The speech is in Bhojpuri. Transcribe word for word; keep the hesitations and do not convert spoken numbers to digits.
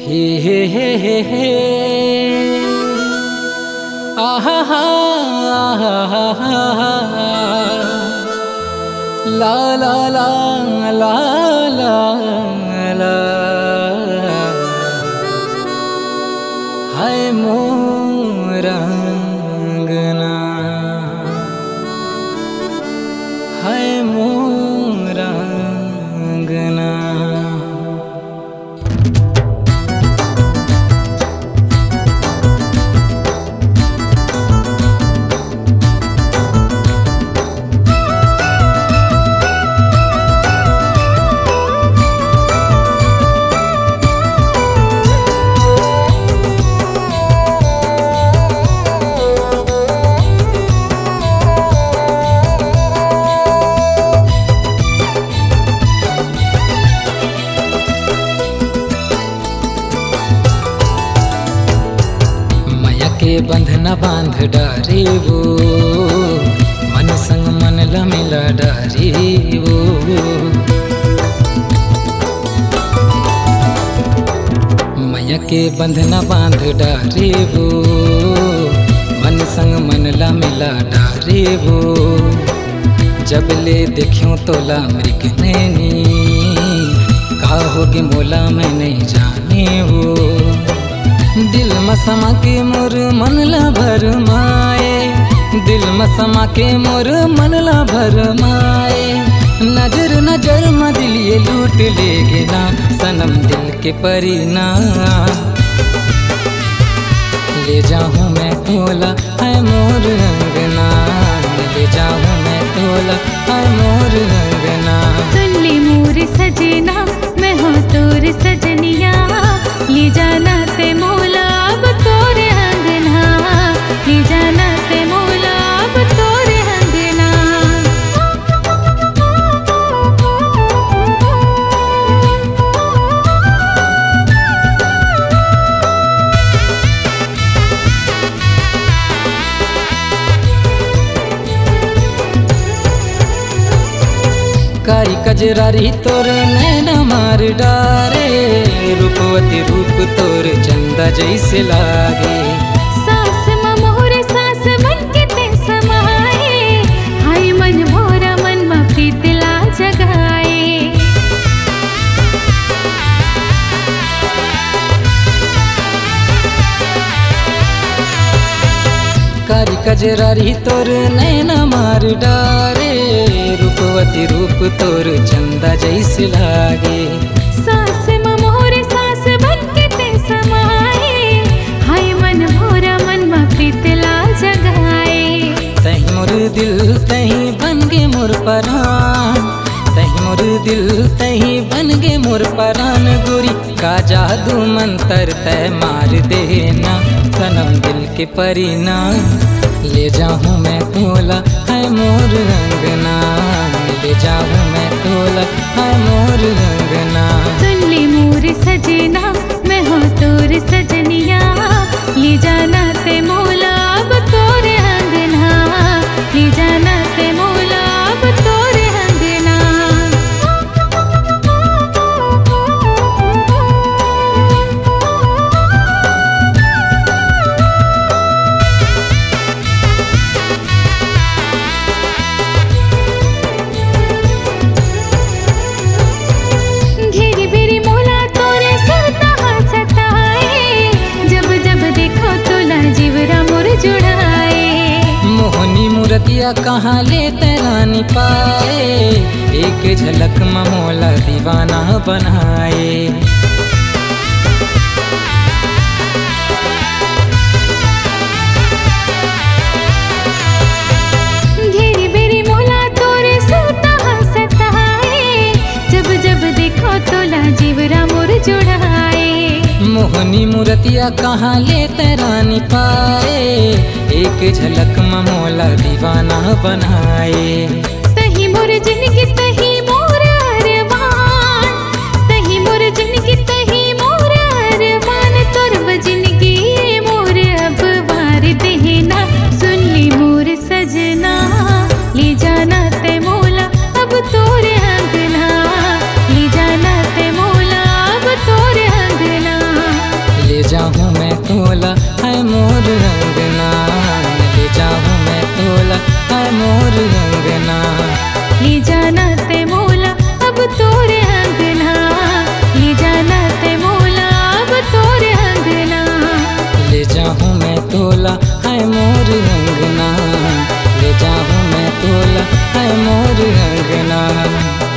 हे हे हे हे हे आहा हा आहा हा ला ला ला ला ला ला हाय मोरा अंगना हाय मोरा अंगना। के बंधना बांध डारे वो मन संग मन ला मिला डारे वो मैया के बंधना बांध डारे वो मन संग मन ला मिला डारे वो जब ले देखूं तोला मृग नैनी का होगे मोला मैं नहीं जाने वो दिल मसमा के मोर मन ला भर माए दिल मसमा के मोर मन ला भर माए नजर नजर में दिल ये लूट लेगे ना सनम दिल के परिना ले जाऊं मैं तोला है मोर अंगना ले जाऊं मैं तोला है मोर अंगना। सुन ले मोर सजना मैं हूँ तोर सजनिया ले जाना ते मोला अब तोरे अंगना ले जाना ते मोला अब तोरे अंगना। कारी कजरारी तोर नैना मार डारे रूपवती रूप तोर चंदा जैसे लागे सास मोर सास मन के ते समाए हाय मन मोरा मन मा प्रीत ला जगाए। कारी कजरारी तोर नैना मार डारे रूपवती रूप तोर चंदा जैसे लागे सास मोर सास बन के ते समाए हाय मन मोरा मन मा प्रीत ला जगाए। तही मोर दिल तही बन गे मोर परान तही मोर दिल तही बन गे मोर परान गोरी का जादू मंतर तय मार देना सनम दिल के परिना ले जाऊं मैं तोला है मोर अंगना ले जाऊं मैं तोला है मोर अंगना। सुन ले मोर सजना मैं हूँ तोर सजनिया ले जाना ते मोला अब तोरे अंगना ले जाना ते मोला अब तोरे अंगना। घेरी बेरी मोला तोरे सुरता सताए जब जब देखो तोला जीवरा मोर जुड़ाए। मोहनी मूर्तिया कहाँ ले तैरानी पाए एक झलक में मोला दीवाना बनाए। घेरी बेरी मोला तोरे सुरता सताए जब जब देखो तोला जीवरा मोर जुड़ाए। मोहनी मूर्तिया कहाँ ले तैरानी पाए एक झलक में मोला दीवाना बनाए। तही मोर जिंदगी तही मोर अरमान तही मोर जिंदगी तही मोर अरमान तोर जिंदगी मोर अब बार देना। सुन ली मोर सजना ले जाना ते मोला अब तोरे अंगना ले जाना ते मोला अब तोरे अंगना। तोला है मोर अंगना, ले जाऊँ मैं तोला है मोर अंगना।